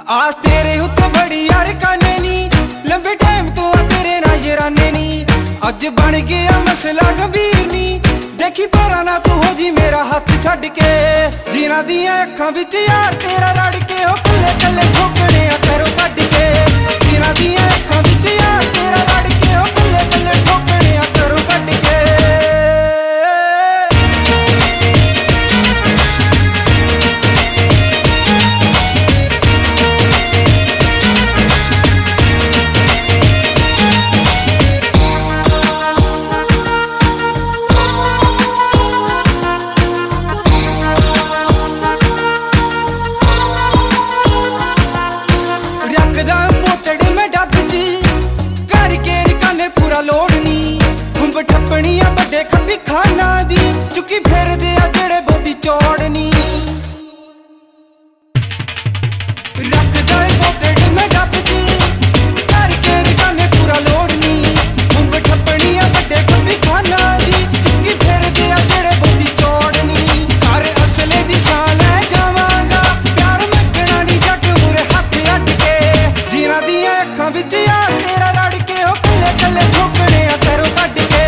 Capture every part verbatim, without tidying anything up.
आस तेरे उत्ते बड़ी यार काने नी, लंबे टाइम तो आ तेरे नजराने नी। अज बन गया मसला गंभीर नी, देखी परा ना तू हो जी मेरा हाथ छड़ के। जिन्हां दियां अखां विच यार तेरा रड़ के, ओ कल्ले कल्ले ठोकने आ करो कड्ड के। जिन्हां दियां अखां विच यार तेरा रड़ के, ओ कल्ले कल्ले ठोकने आ करो कड्ड के। ठप्पणियां बड़े खब्बी खाना दी, चुकी फिर दे आ जेड़े बोदी चौड़नी। रखदा है पोटड़ में डब ची, करके रिकाने पूरा लोड़नी। खुंब ठप्पणियां बड़े खब्बी खाना दी, चुकी फिर दे आ जेड़े बोदी चौड़नी। घर असले दी शान है जावांगा, प्यार मंगना नी जग मुरे हथ अड्ड के। जिन्हां दियां अखां विच यार तेरा रड़ के, ओ कल्ले कल्ले ठोकने आ करो कड्ड के।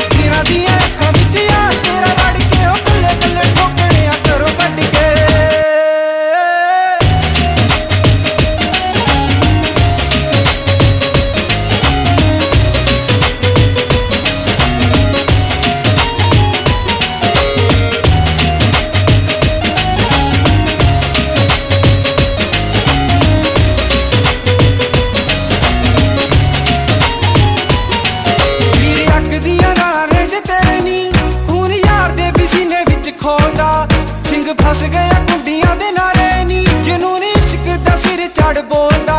फस गया कुंडियां दे नारे नी, जनून इश्क दा सिर चढ़ बोलदा।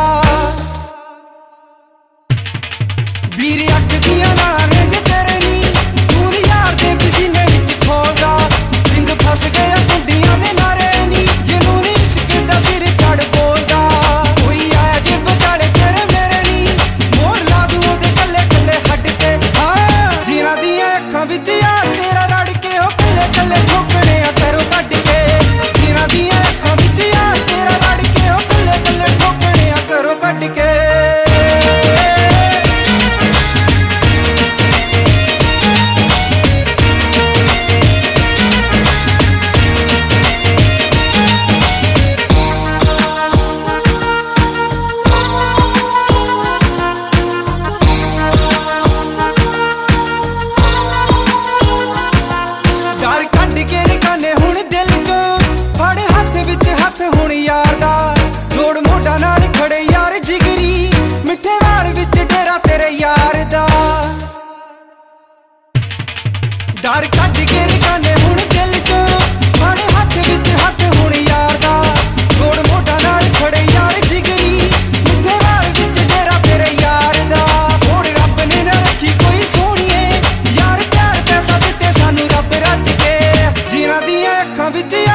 वीर अग दियां नारे जे तेरे नी, खून यार दे पसीने विच खोलदा। सिंह फस गया कुंडियां दे नारे नी, जनून इश्क दा सिर चढ़ बोलदा। कोई आया जे बचाले तेरे मेरे नी, मोर ला दूं ओदे कल्ले कल्ले हड्ड ते। हाँ जिन्हां दियां अखां विच यार तेरा रड़ के, ओ कल्ले कल्ले ठोकने आ करो कड्ड के। हुण यार दा जोड़ मोढा नाल खड़े यार जिगरी, मिठे वाल विच डेरा तेरे यार दा। डर कड्ड के रिकाने हुण दिल चों, फड़ हथ विच हथ हुण यार दा। जोड़ मोढा नाल खड़े यार जिगरी, मिठे वाल विच डेरा तेरे यार दा। थोड़ रब ने ना रखी कोई सोहणीए, यार प्यार पैसा दित्ते सानू रब रज के। जिन्हां दियां अखां विच